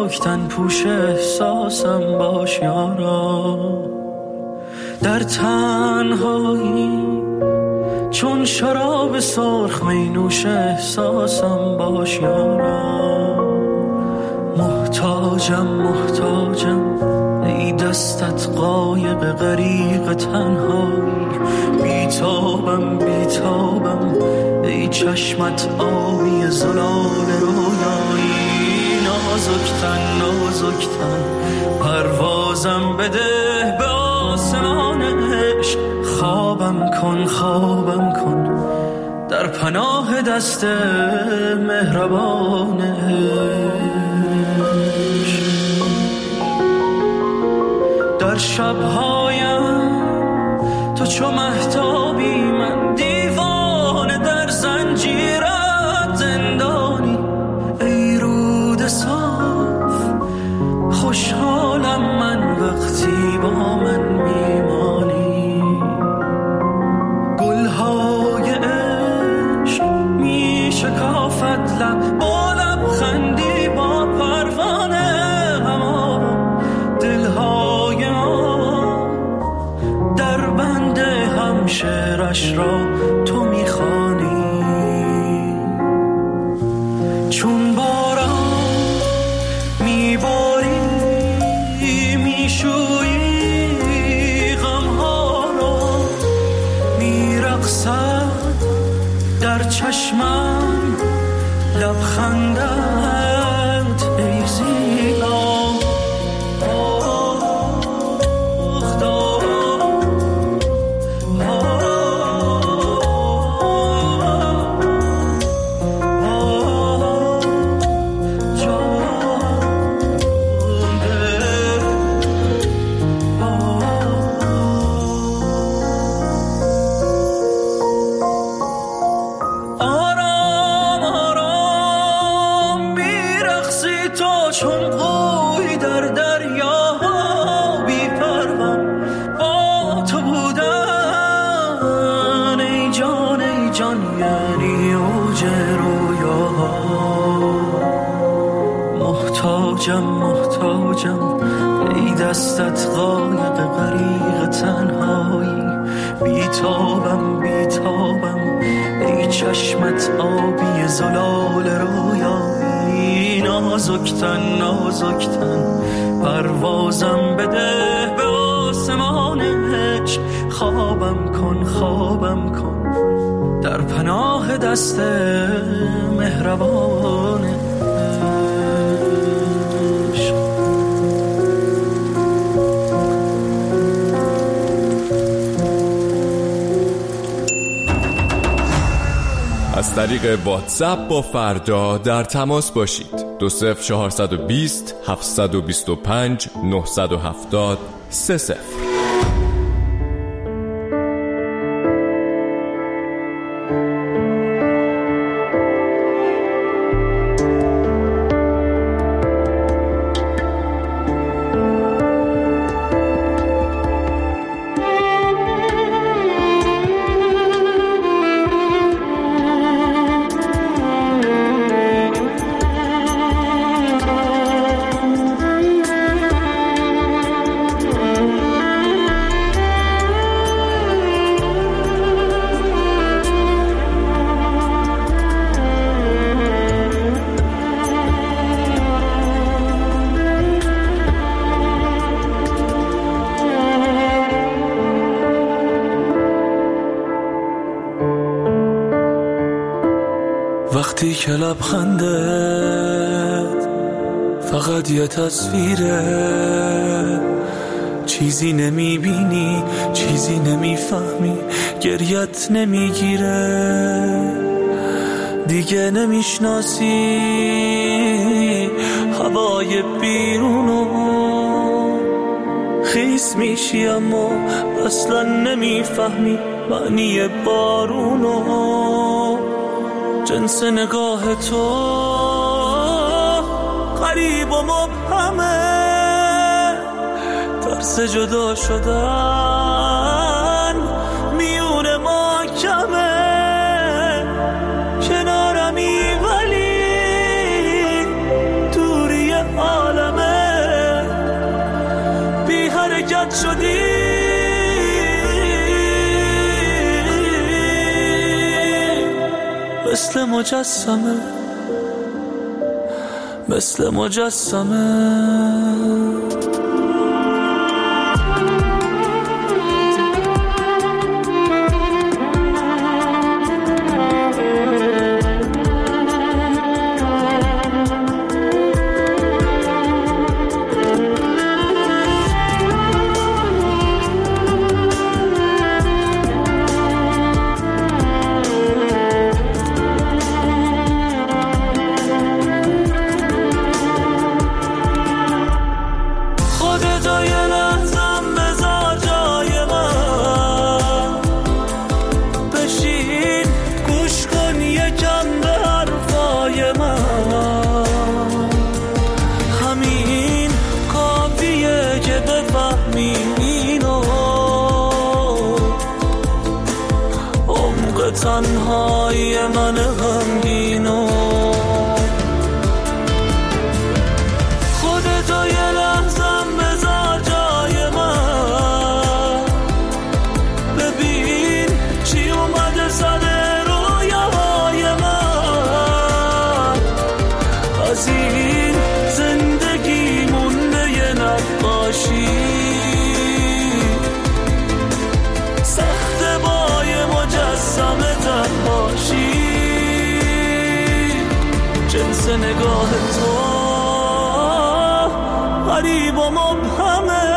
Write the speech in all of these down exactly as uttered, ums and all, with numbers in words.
نازکتن پوش احساسم باش یارا، در تنهایی چون شراب سرخ می نوش احساسم باش یارا. محتاجم محتاجم ای دستت قایق غریق تنهایی، بیتابم بیتابم ای چشمت آبی زلال رویایی. نازکتن نازکتن پروازم بده به آسمان عشق، خوابم کن خوابم کن در پناه دست مهربان عشق. در شبهایم تو چو مهتابی، من دیوانه در زنجیرت زندانی. ای رود صاف خوشحالم من وقتی با من میمانی. گلهای عشق می شکافت لب با لبخندی با پروانه هما. دلهای ما در بند همشهرش را تو میخوانی. چون باران میباری میشویی غمها را، میرقصد در چشمم لبخندت ای زیبا. محتاجم محتاجم ای دستت قایق غریق تنهایی، بیتابم بیتابم ای چشمت آبی زلال رویایی. نازکتن نازکتن پروازم بده به آسمان عشق، خوابم کن خوابم کن در پناه دست مهربان عشق. از طریق واتساپ با فردا در تماس باشید. دو صفر چهارصد و بیست هفتصد و بیست و پنج نهصد و هفتاد سه صفر. وقتی که لبخندت فقط یه تصویره، چیزی نمیبینی چیزی نمیفهمی، گریت نمیگیره، دیگه نمیشناسی هوای بیرونو، خیس میشی اما اصلا نمیفهمی معنی بارونو. جنس نگاه تو غریب و مبهمه، ترس جدا شدن میون ما کمه، کنارمی ولی دوری عالم ایجاد شدی. مثل مجسمه مثل مجسمه تنهای من غمگینو. خودتو یه لحظم بذار جای من، ببین چی اومده سر رویاهای من. از این زندگی مونده یه نقاشی، سخت با یه مجسمه تنهاشی. جنس نگاه تو غریب و مبهمه،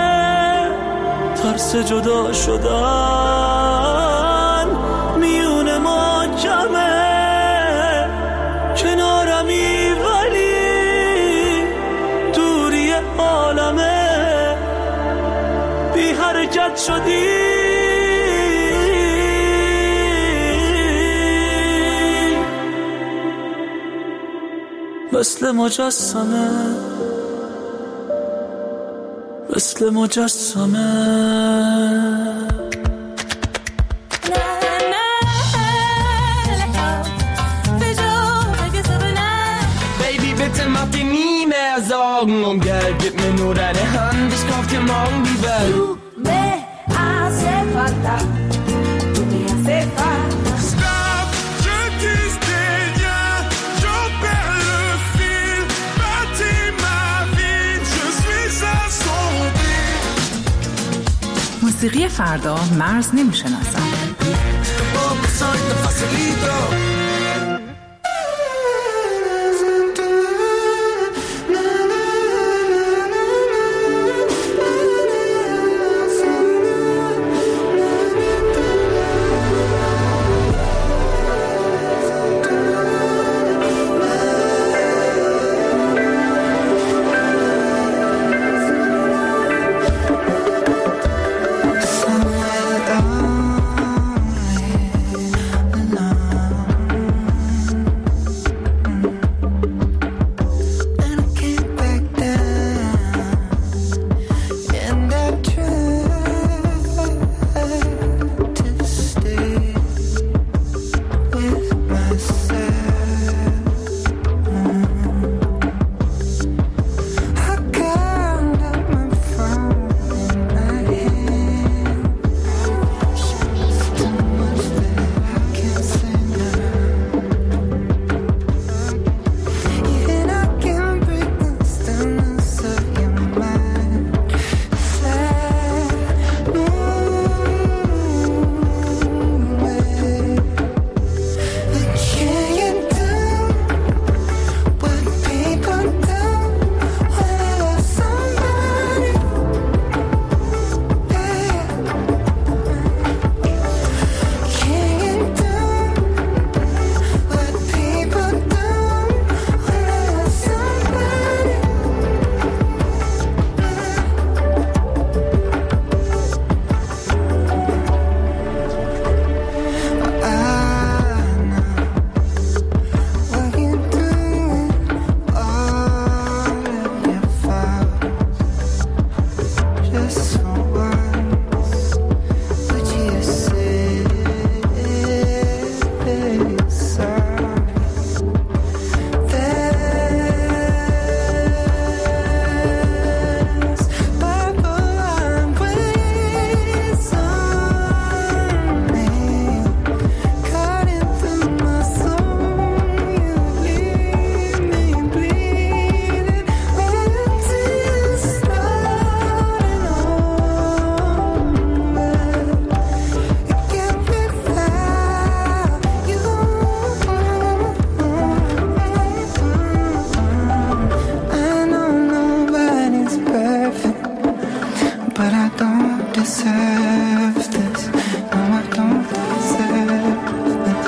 ترس جدا شدن میون ما جمعه. کنارمی ولی دوری عالمه، بی حرکت شدی. مثل مجسمه مثل مجسمه Baby, bitte mach dir nie mehr Sorgen um Geld, gib mir nur deine Hand, ich kauf dir morgen die Welt. Tu me hace falta, tu me hace falta. Stop, je dis rien, j'en perds le fil, bâtis ma vie, je suis assombri. موسیقی فردا مرز نمیشناسم. don't deserve this. No, I don't deserve this.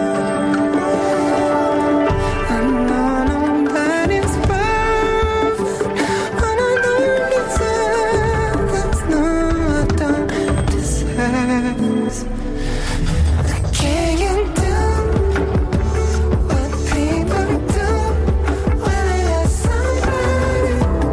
I know nobody's perfect, and I don't deserve this. No, I don't deserve this. I can't do what people do when they let somebody.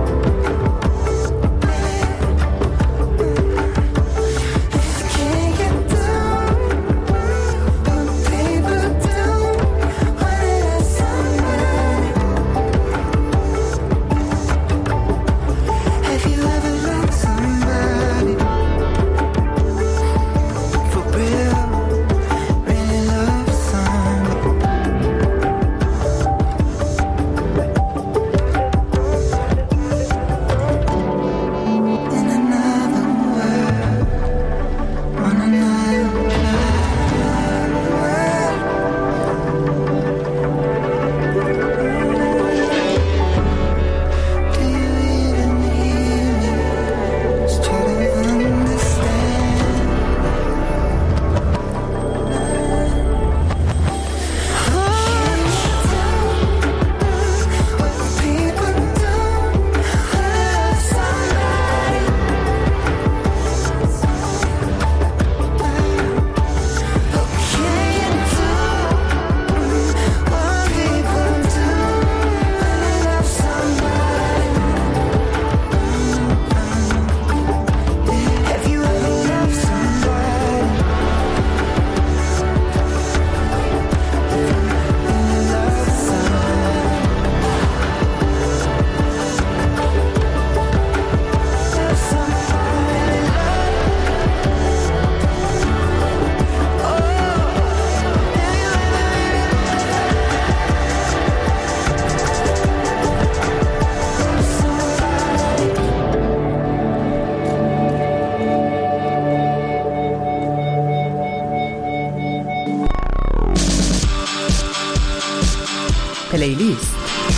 پلیلیست.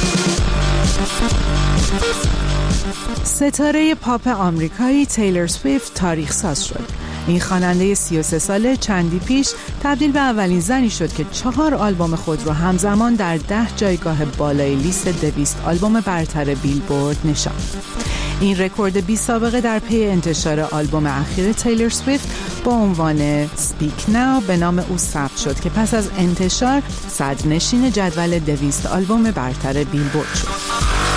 ستاره پاپ آمریکایی تیلور سویفت تاریخ ساز شد. این خواننده سی و سه ساله چندی پیش تبدیل به اولین زنی شد که چهار آلبوم خود را همزمان در ده جایگاه بالای لیست دویست آلبوم برتر بیلبورد نشاند. این رکورد بی سابقه در پی انتشار آلبوم اخیر تیلور سویفت با عنوان Speak Now به نام او ثبت شد که پس از انتشار صدرنشین جدول دویست آلبوم برتر بیلبورد شد.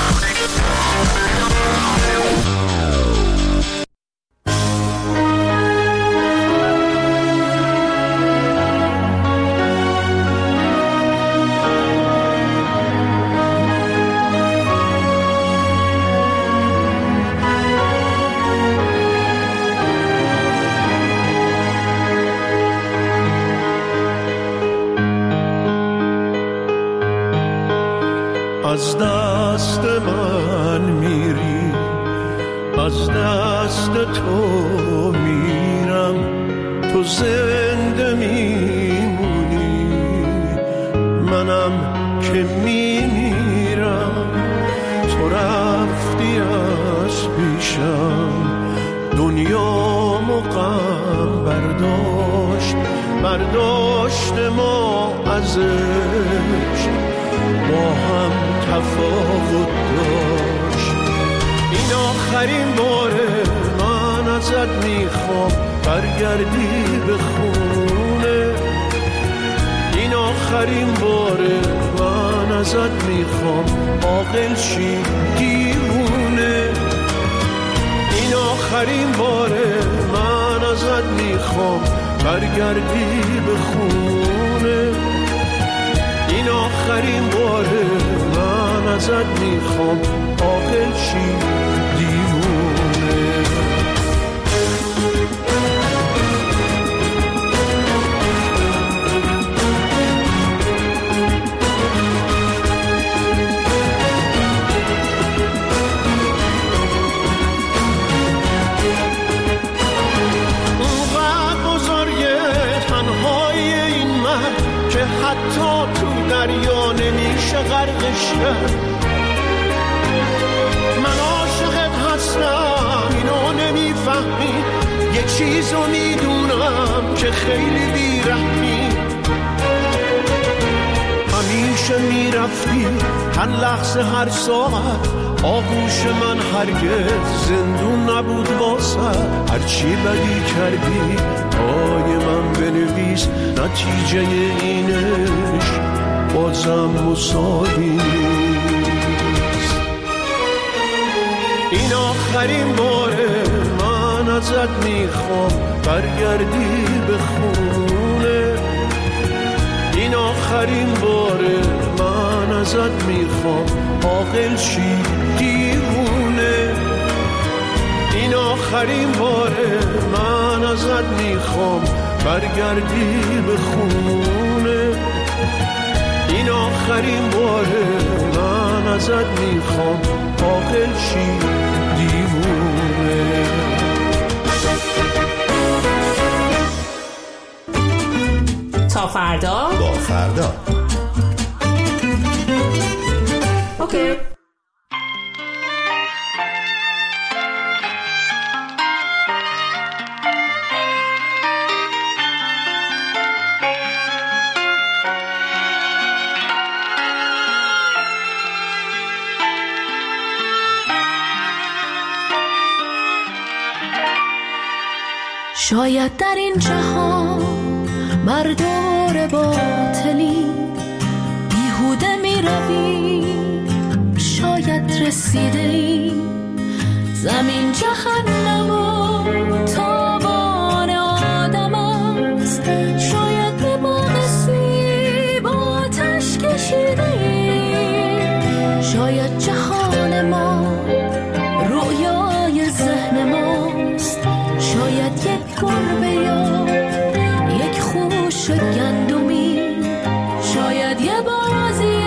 از دست من میری، از دست تو میرم، تو زنده میمونی، منم که میمیرم. تو رفتی از پیشم، دنیامو غم برداشت، برداشت ما ازش، با هم تفاوت داشت. این آخرین باره من ازت میخوام برگردی به خونه. این آخرین باره من ازت میخوام عاقل شی دیوونه. این آخرین باره من ازت میخوام برگردی به خونه. این آخرین باره من ازت میخوام عاقل شی دیوونه. اونقدر بزرگه تنهای این من که حتی تو دریا نمیشه غرقش کرد. من عاشقت هستم اینو نمیفهم بیرحمی، یه چیزو میدونم که خیلی بیرحمی. همیشه میرفتی هر لحظه هر ساعت، آغوش من هرگز زندون نبود واسه. هرچی بدی کردی پای من بنویس، نتیجه اینش بازم مساوی نیست. این آخرین باره من ازت میخوام برگردی به خونه. این آخرین باره من ازت میخوام عاقل شی دیوونه. این آخرین باره من ازت میخوام برگردی به خونه. این آخرین باره من ازت میخوام عاقل شی دیوونه. تا فردا با فردا. اوکی. شاید در این جهان بردار باطلی بیهوده می روی، شاید رسیده ای زمین جهنم و تابان آدم است. شاید به باغ سیب آتش کشیده ای، شاید جهان ما رویای ذهن ماست. شاید یک گربه یا یک خوش گندمی، شاید یه بازی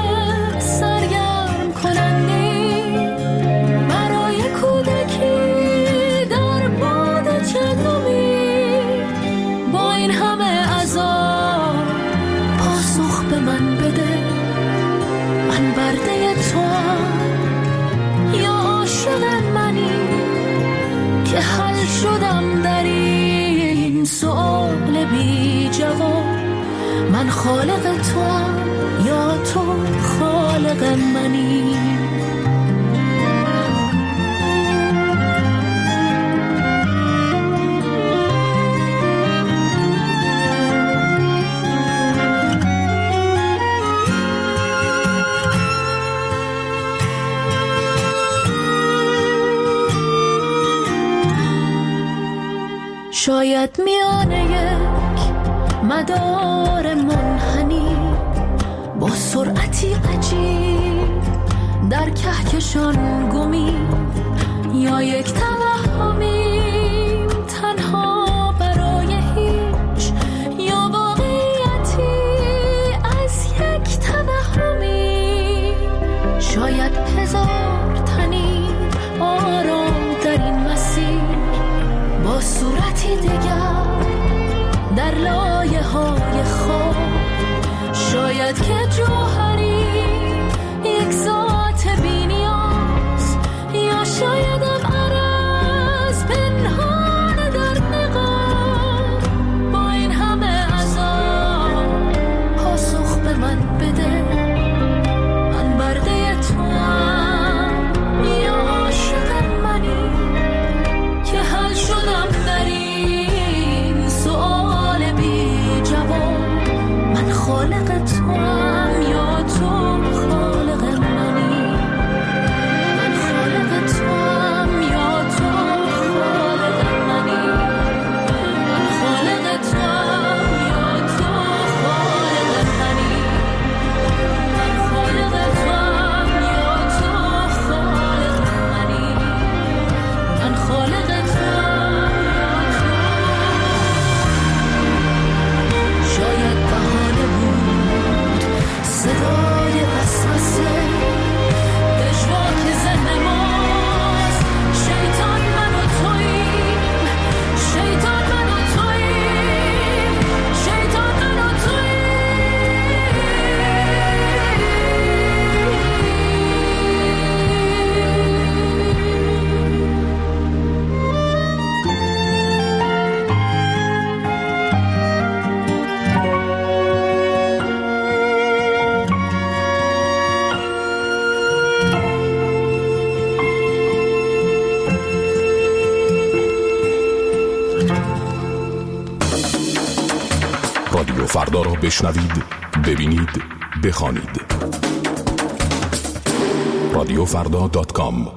سرگرم کننده برای کودکی در باد چندمی. با این همه عذاب پاسخ به من بده، من برده توام یا عاشق منی که حل شدم در این سؤال بی جواب. من خالق توام یا تو خالق منی. شاید میانه یک مدار منحنی با سرعتی عجیب در کهکشان گمی، یا یک توهمی تنها برای هیچ، یا واقعیتی از یک توهمی. شاید هزار تنی آرام در این مسیر با صورتی دیگر در لایه های خواب. شاید که جوهری یک ذات بی نیاز، یا شایدم عرض پنهان در نقاب. با این همه عذاب پاسخ به من بده، من برده توام یا عاشق منی که حل شدم در این سؤال بی جواب. من خالق توام یا تو رادیو فردا را بشنوید، ببینید، بخوانید. رادیو فردا دات کام.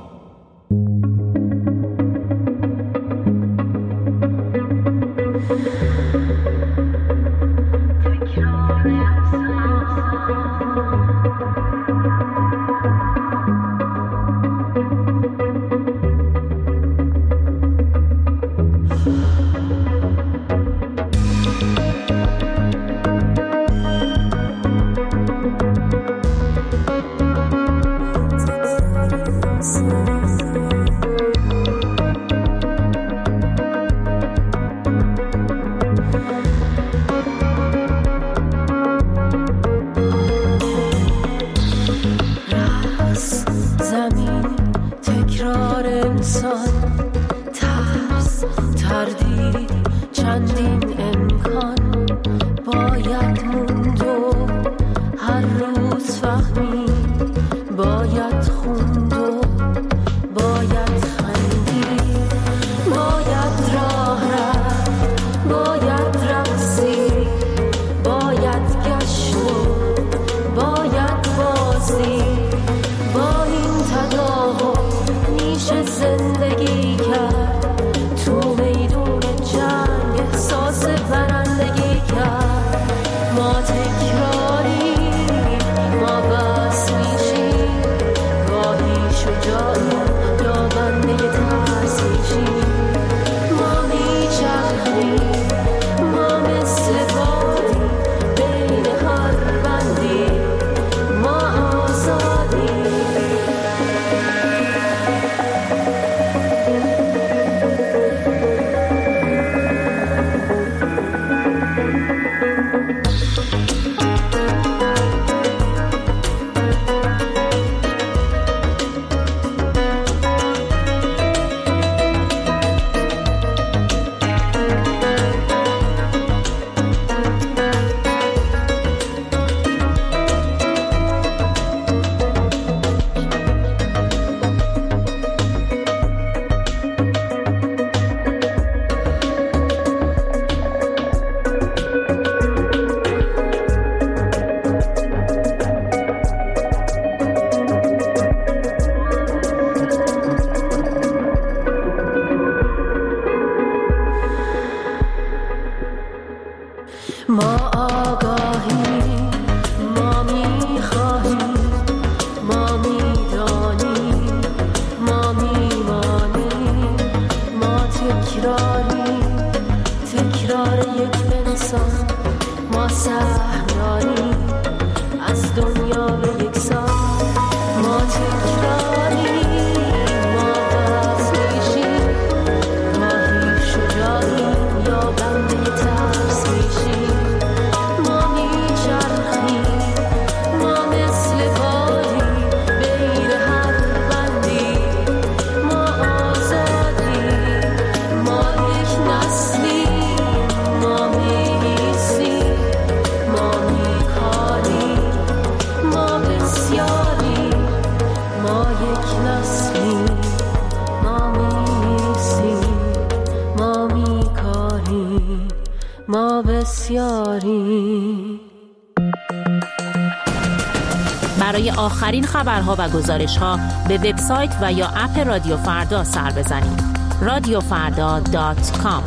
برای آخرین خبرها و گزارش‌ها به وبسایت و یا اپ رادیو فردا سر بزنید. رادیو فردا دات کام.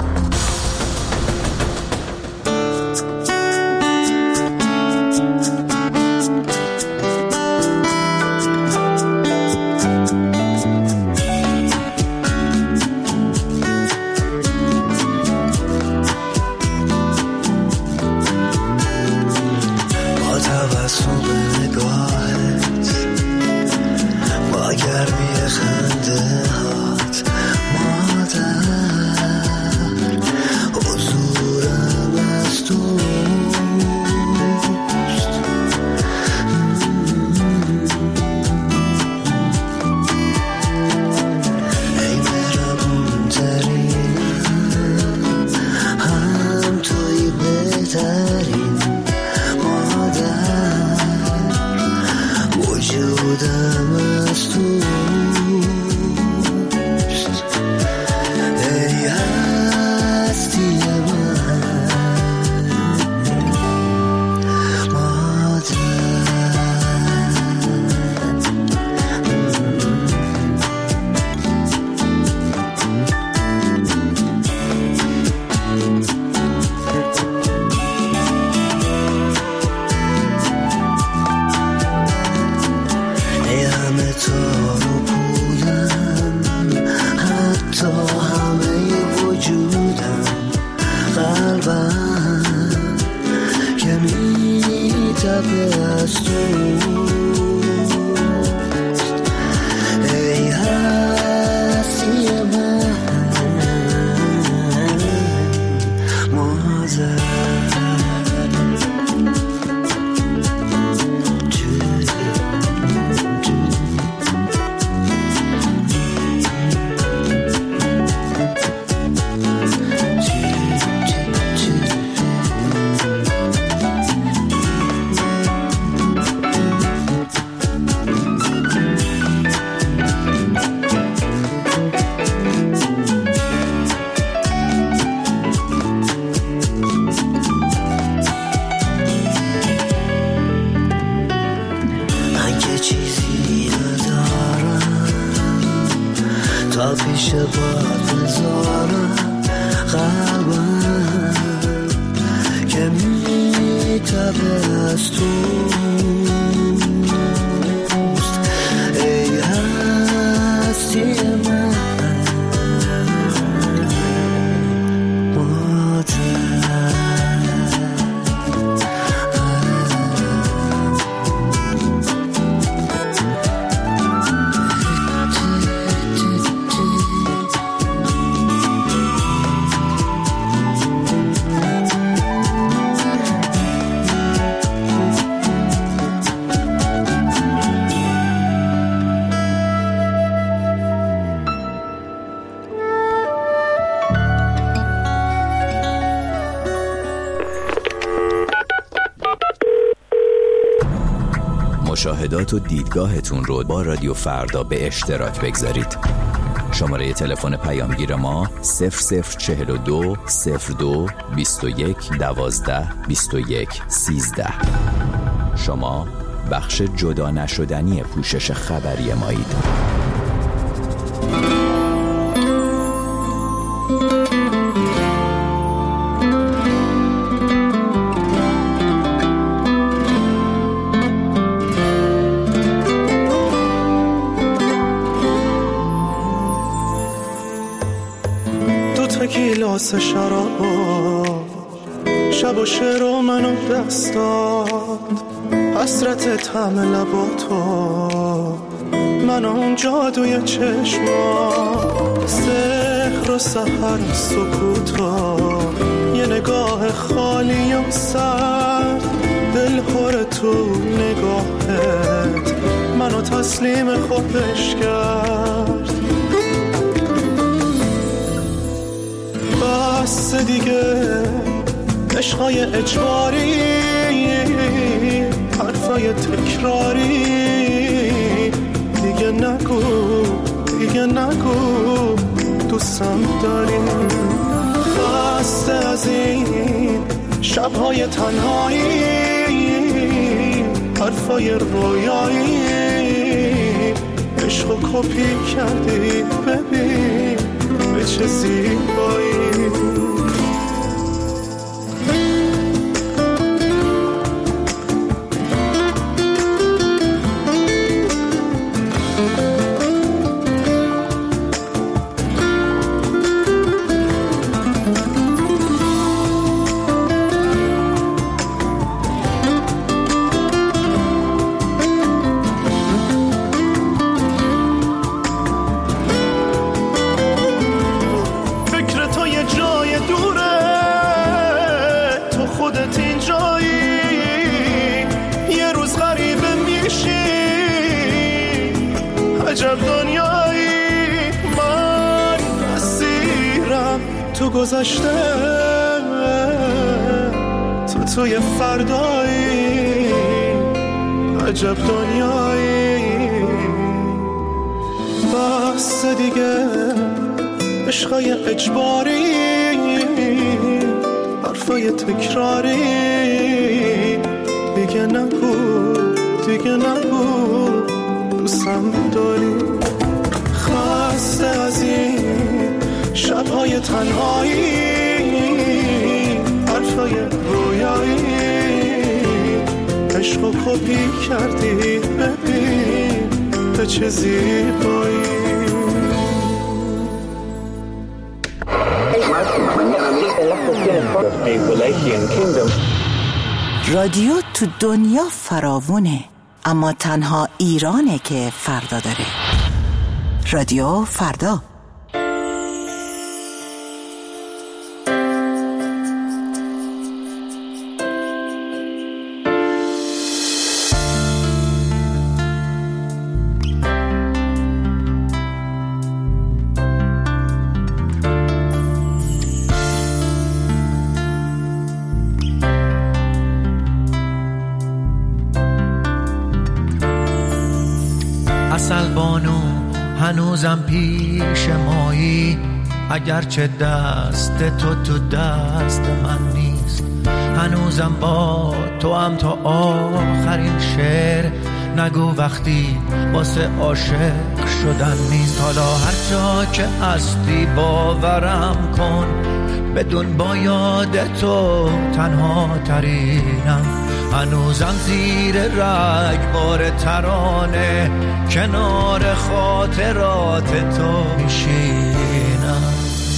گرمی خنده هات مادر همیشه با تزارم قلبم که میتبه از تو ای هستی من مشاهدات و دیدگاهتون رو با رادیو فردا به اشتراک بگذارید. شماره تلفن پیامگیر ما صفر صفر چهل و دو صفر دو بیست و یک دوازده بیست و یک سیزده. شما بخش جدا نشدنی پوشش خبری مایید. گیلاس شرابا شب و شعر و منو دست داد حسرت طعم لباتو من اون جادوی چشما سحر و سحر سکوتا یه نگاه خالی و سرد دل پر تو نگاهت منو تسلیم خودش کرد بس دیگه عشقای اجباری حرفای تکراری دیگه نگو دیگه نگو دوستم داری خسته از این شبهای تنهایی حرفای رویایی عشقو کپی کردی ببین به چه زیبایی عجب دنیایی من اسیرم تو گذشته تو توی فردایی عجب دنیایی بس دیگه عشقای اجباری حرفای تکراری دیگه نگو دیگه نگو دوستم داری خسته از این شبهای تنهایی حرفای رویایی عشقو کپی کردی ببین به چه زیبایی رادیو تو دنیا فراوونه اما تنها ایرانه که فردا داره. رادیو فردا. اصل بانو هنوزم پیش مایی اگرچه دست تو تو دست من نیست هنوزم با تو هم تا آخرین شعر نگو وقتی واسه عاشق شدن نیست. حالا هر جا که هستی باورم کن، بدون با یاد تو تنها ترینم. هنوزم زیر رگبار ترانه کنار خاطرات تو میشینم.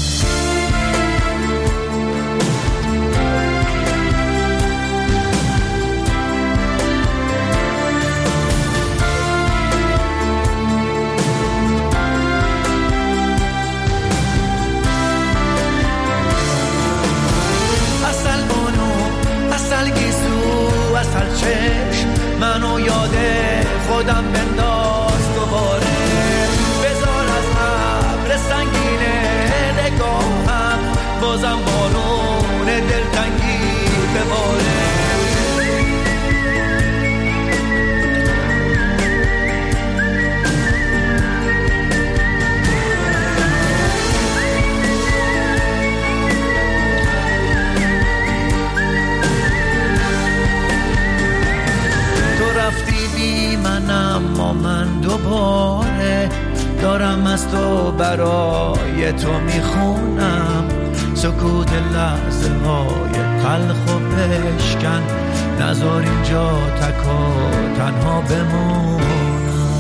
اصل چشم منو یاد خودم بنداز دوباره. بذار از ابر سنگینه نگاهم بازم بارون دلتنگی بباره. اما من دوباره دارم از تو برای تو میخونم. سکوت لحظه های تلخ و بشکن، نذار اینجا تک و تنها بمونم.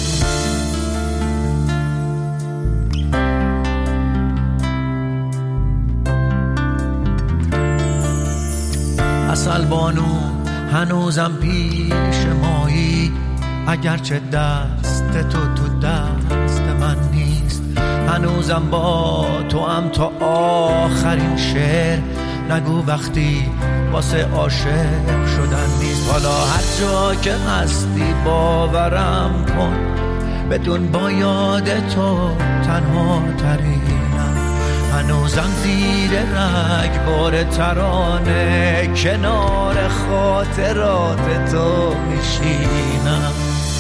اصل بانو هنوزم پیش مایی، اگرچه دست تو تو دست من نیست. هنوزم با تو هم تا آخرین شعر. نگو وقتی واسه عاشق شدن نیست. حالا هر جا که هستی باورم کن، بدون با یاد تو تنها ترینم. هنوزم زیر رگبار ترانه کنار خاطرات تو میشینم.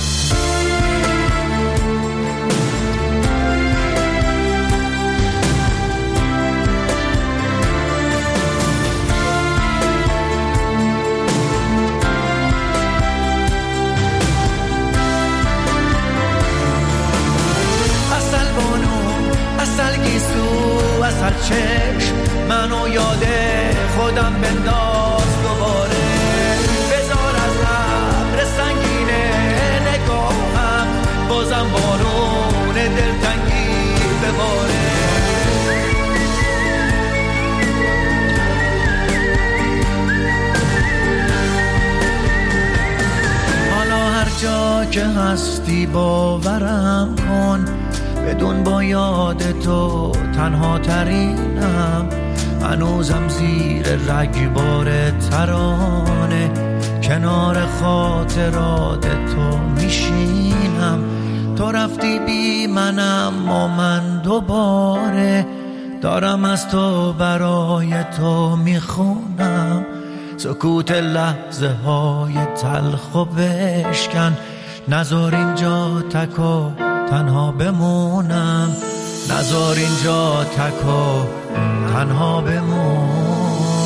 اصل چشم منو یاد خودم بنداز دوباره. بذار از ابر سنگینه نگاهم بازم بارون دلتنگی بباره. حالا هر جا که هستی باورم کن، بدون با یاد تو تنها ترینم. هنوزم زیر رگبار ترانه کنار خاطرات تو میشینم. تو رفتی بی منم و من دوباره دارم از تو برای تو میخونم. سکوت لحظه های تلخ و بشکن، نذار اینجا تک و تنها بمونم. نذار اینجا تک و تنها بمونم.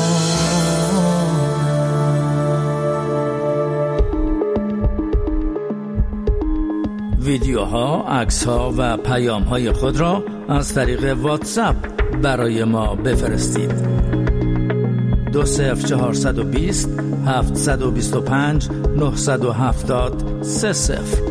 ویدیوها، عکس‌ها و پیام‌های خود را از طریق واتساپ برای ما بفرستید. دو صفر چهارصد و بیست هفتصد و بیست و پنج نهصد و هفتاد سه صفر.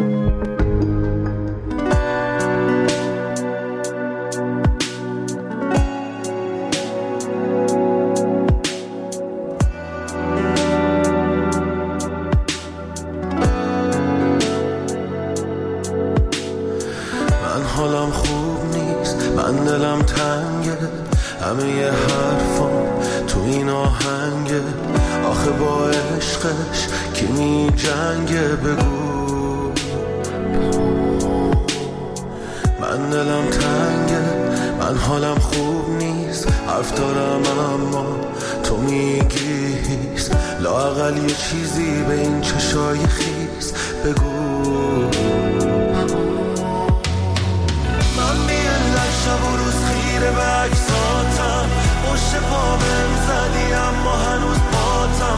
حالم خوب نیست، من دلم تنگه، همه ی حرفام تو این آهنگه. آخه با عشقش کی می جنگه بگو. من دلم تنگه، من حالم خوب نیست، حرف دارم اما تو میگی هیست. لااقل یه چیزی به این چشای خیس بگو. شب و روز خیره به عکساتم، پشت پا بهم زدی اما هنوز پاتم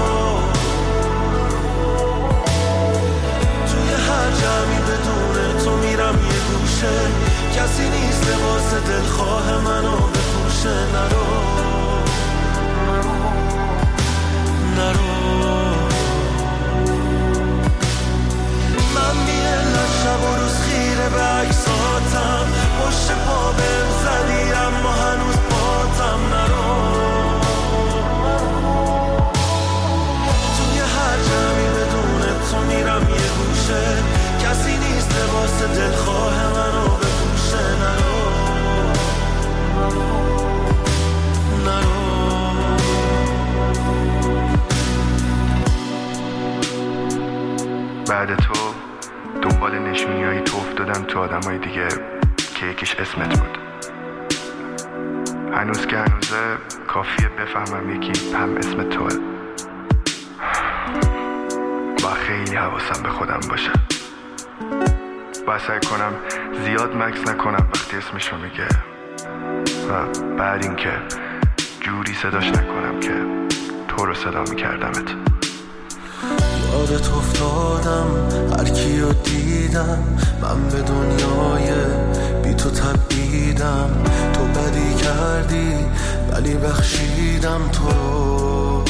نرو. توی هر جمعی بدون تو گوشه کسی نیست لباس دلخواه منو بپوشه نرو نرو من بی‌علت شب و روز خیره به عکساتم پشت پا بهم زدی اما هنوز پاتم نرو توی هر جمعی بدون تو میرم یه گوشه کسی نیست لباس دلخواه منو بپوشه نرو نرو بعد تو دنبال نشونیایی تو افتادم تو آدمای دیگه که یکیش اسمت بود. هنوز که هنوزه کافیه بفهمم یکی هم اسم توه. با خیلی حواسم به خودم باشه و سعی کنم زیاد مکس نکنم وقتی اسمشو میگه و بعد این که جوری صداش نکنم که تو رو صدا میکردمت. یادت افتادم هر کیو دیدم من به دنیای بی تو تبعیدم تو بدی کردی ولی بخشیدم تو رو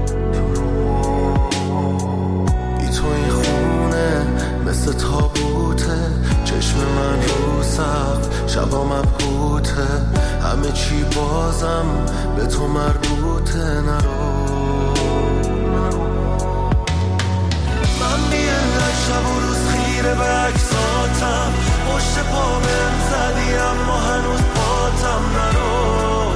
بی تو این خونه مثل تابوته چشم من رو سقف شبا مبهوته همه چی بازم به تو مربوطه نرو من بی‌علت شب و روز خیره به عکساتم پشت پا بهم زدی اما هنوز پاتم نرو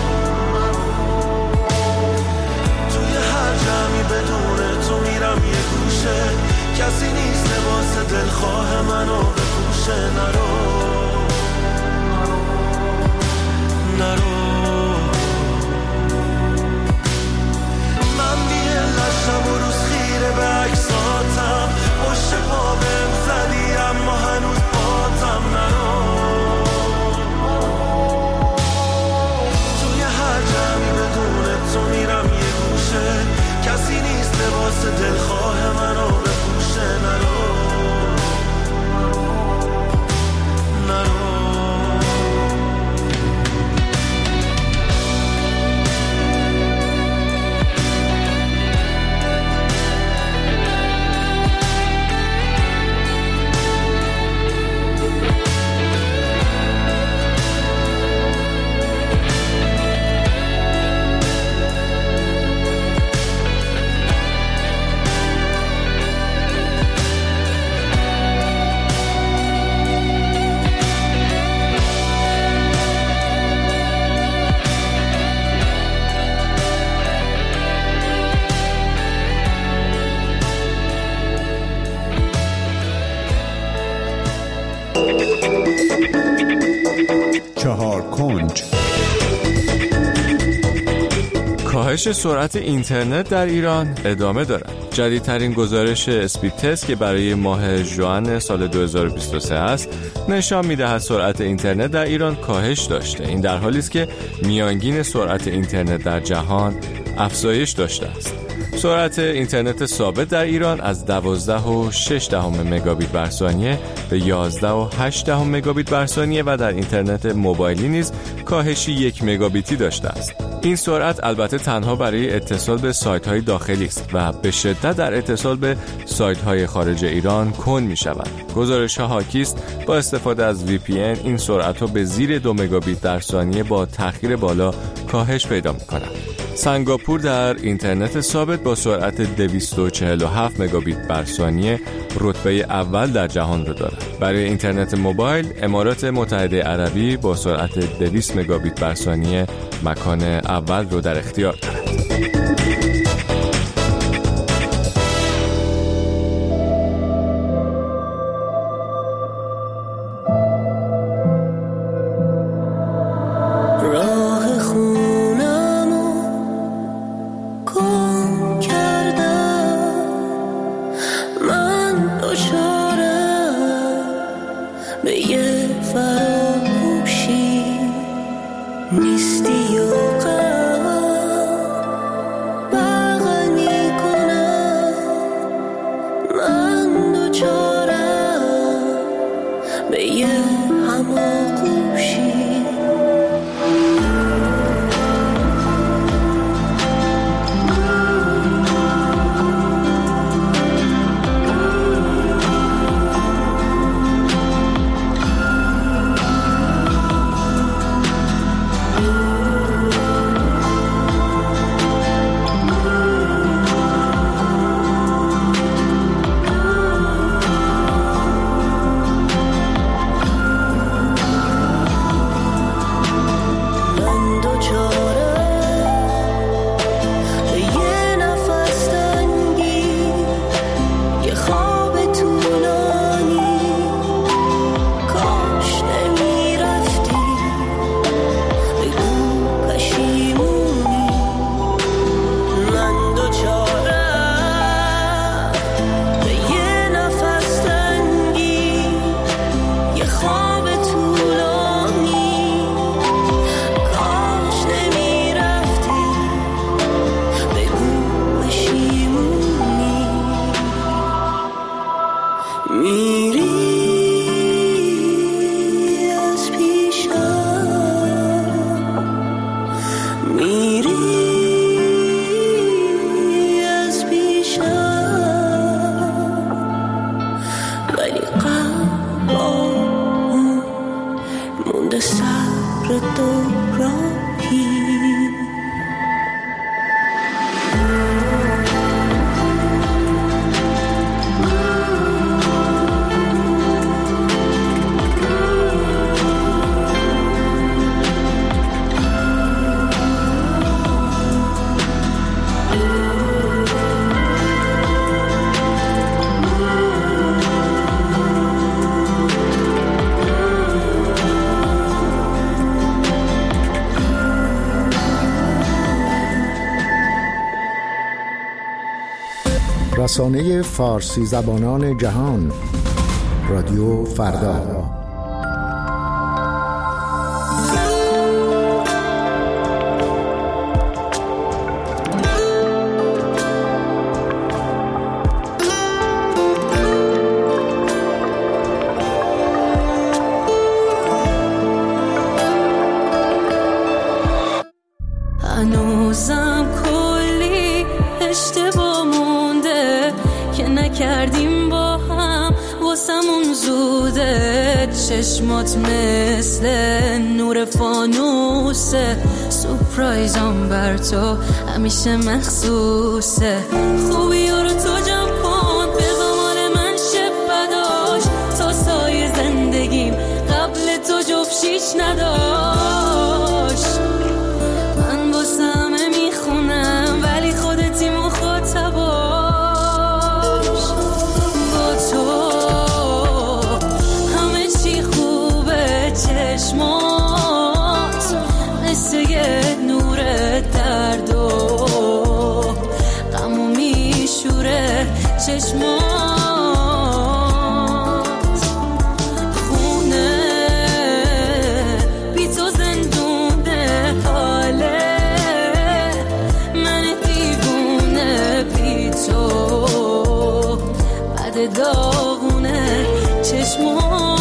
توی هر جمعی بدون تو میرم یه گوشه کسی نیست لباس دلخواه منو بپوشه نرو نرو من بی‌علت شب و روز خیره به عکساتم پشت پا بهم زدی اما هنوز پاتم نرو توی هر جمعی بدون تو میرم یه گوشه کسی نیست لباس دلخواه منو بپوشه نرو نرو چهار کنج. کاهش سرعت اینترنت در ایران ادامه دارد. جدیدترین گزارش اسپید تست که برای ماه ژوئن سال دو هزار و بیست و سه است نشان می‌دهد سرعت اینترنت در ایران کاهش داشته. این در حالی است که میانگین سرعت اینترنت در جهان افزایش داشته است. سرعت اینترنت ثابت در ایران از دوازده و شش دهم مگابیت بر ثانیه به یازده و هشت دهم مگابیت بر ثانیه و در اینترنت موبایلی نیز کاهشی یک مگابیتی داشته است. این سرعت البته تنها برای اتصال به سایت‌های داخلی است و به شدت در اتصال به سایت‌های خارج ایران کند می‌شود. گزارش‌ها حاکی است با استفاده از وی پی ان این سرعت‌ها به زیر دو مگابیت در ثانیه با تأخیر بالا کاهش پیدا می‌کنند. سنگاپور در اینترنت ثابت با سرعت دویست و چهل و هفت مگابیت بر ثانیه رتبه اول در جهان را دارد. برای اینترنت موبایل امارات متحده عربی با سرعت دویست مگابیت بر ثانیه مکان اول را در اختیار دارد. به یه رسانه فارسی زبانان جهان، رادیو فردا. هنوزم کلی اشتباه مونده که نکردیم با هم، واسمون زوده. چشمات مثل نور فانوسه، سورپرایزم بر تو همیشه مخصوصه. خوبی رو تو جمع کن، بذار مال من شب بداش، تا سایه زندگیم قبل تو جفشیش نداشت. من واسه همه میخونم ولی خودتی مخاطباش. با تو همه چی خوبه، چشمات مثل یه نور درد و غمو میشوره. چشمات داغونه چشمات.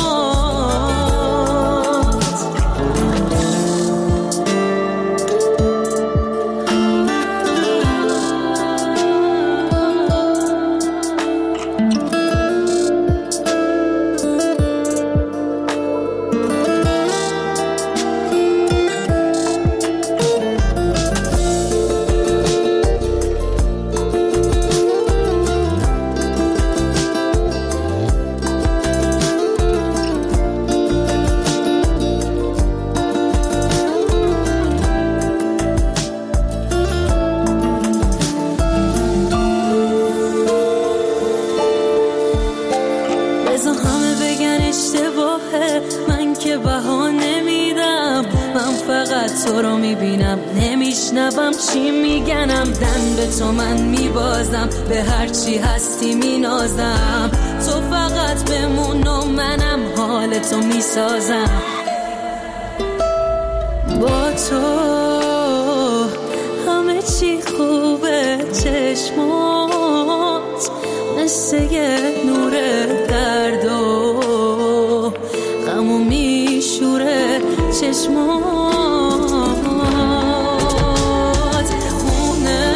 من که بها نمیدم، من فقط تو رو میبینم، نمیشنوم چی میگنم. دن به تو من میبازم، به هر چی هستی مینازم. تو فقط بمون و منم حال تو میسازم. با تو همه چی خوبه، چشمات مثل یه نور درد و غمو میشوره. چشمات خونه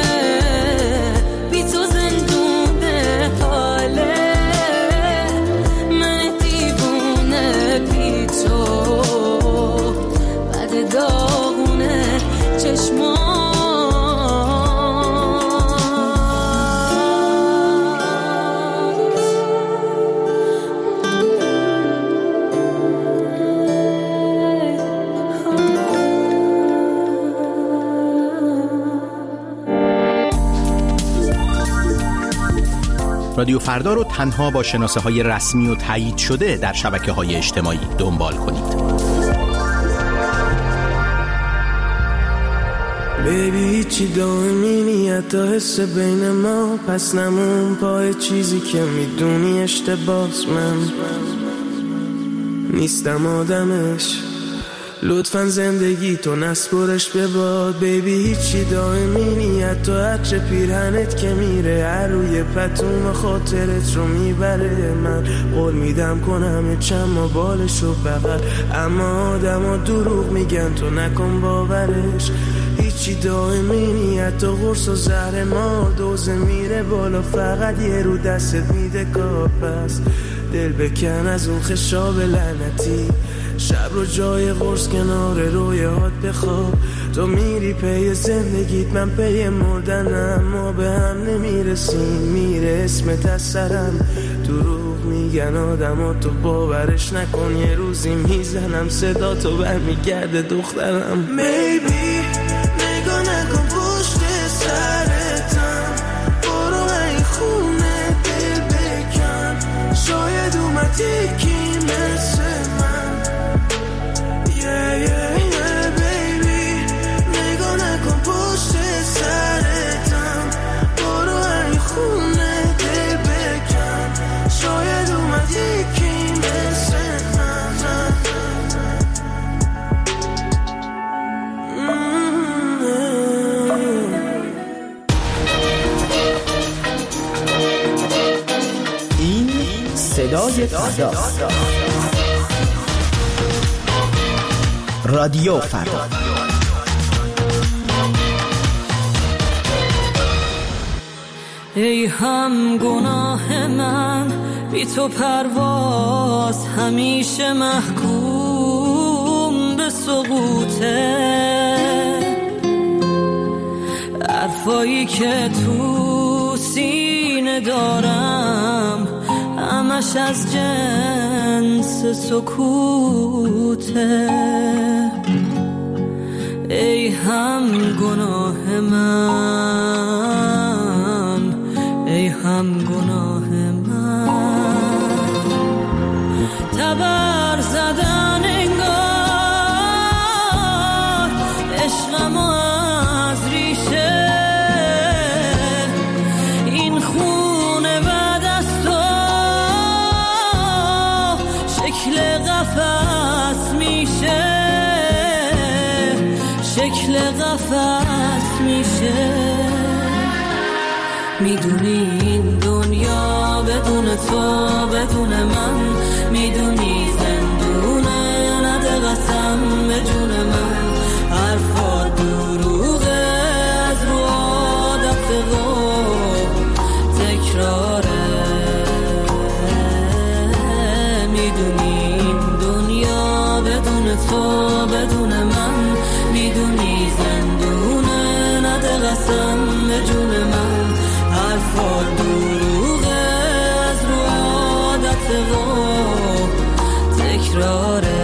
بی تو زندونه، حاله من دیوونه بی تو بد داغونه. چشمات رادیو فردا رو تنها با شناسه های رسمی و تایید شده در شبکه های اجتماعی دنبال کنید. بیبی هیچی دائمی نیت تا حس بین ما، پس نمون پای چیزی که میدونی اشتباس. من نیستم آدمش، لطفاً زندگی تو نسپرش به باد. بیبی هیچی دائمی نیت تو عطر پیرهنت که میره هر روی پتوم خاطرت رو میبره. من قول میدم کنم چما بالش رو بغل، اما آدم ها دروغ میگن تو نکن باورش. هیچی دائمی نیت تو قرص و زهر ما، دوزه میره بالا فقط یه رو دستت میده کار. پس دل بکن از اون خشاب لعنتی، شب رو جای قرص کنار رویات بخواب. تو میری پی زندگیت، من پی مردنم، ما به هم نمیرسیم، میره اسمت از سرم. دروغ میگن آدم ها تو باورش نکن، یه روزی میزنم صدا تو برمیگرده دخترم. بیبی نگاه نکن پشت سرتم، برو این خونه دل بکن، شاید اومد یکی مثل من. yeah, yeah, yeah, baby نگاه نکن پشت سرتم، برو این خونه فردا. رادیو فردا. ای هم گناه من بی تو پرواز همیشه محکوم به سقوطه، حرفایی که تو سینه دارم همش از جنس سکوته. ای هم گناه من، ای هم گناه من، تبر زدن انگار عشقم از ریشه، این خونه بعد از تو شکل قفس میشه، شکل قفس میشه. میدونی این دنیا بدون تو بدون من، میدونی زندونه، نده قسم به جون من، حرفا دروغه از رو عادت و تکراره. میدونی این دنیا بدون تو بدون من، میدونی زندونه، نده قسم به جون من، حرفا دروغه از رو عادت و تکراره.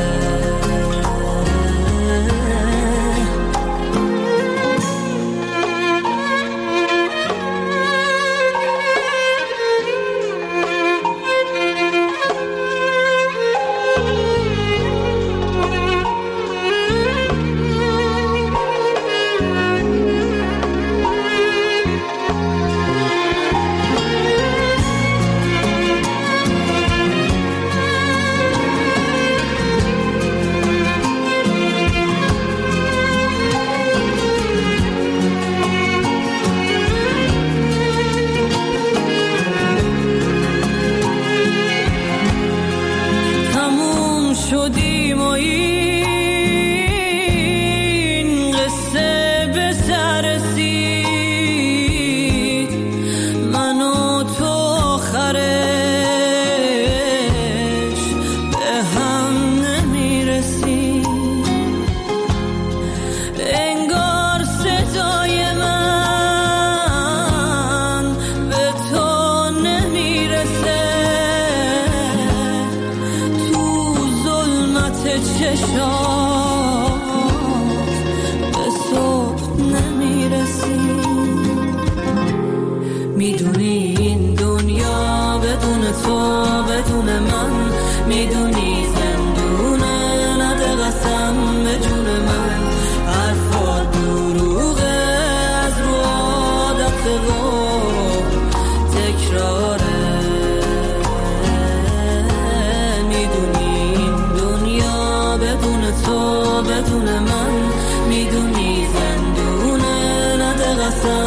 بدون من، میدونی زندونه، نده قسم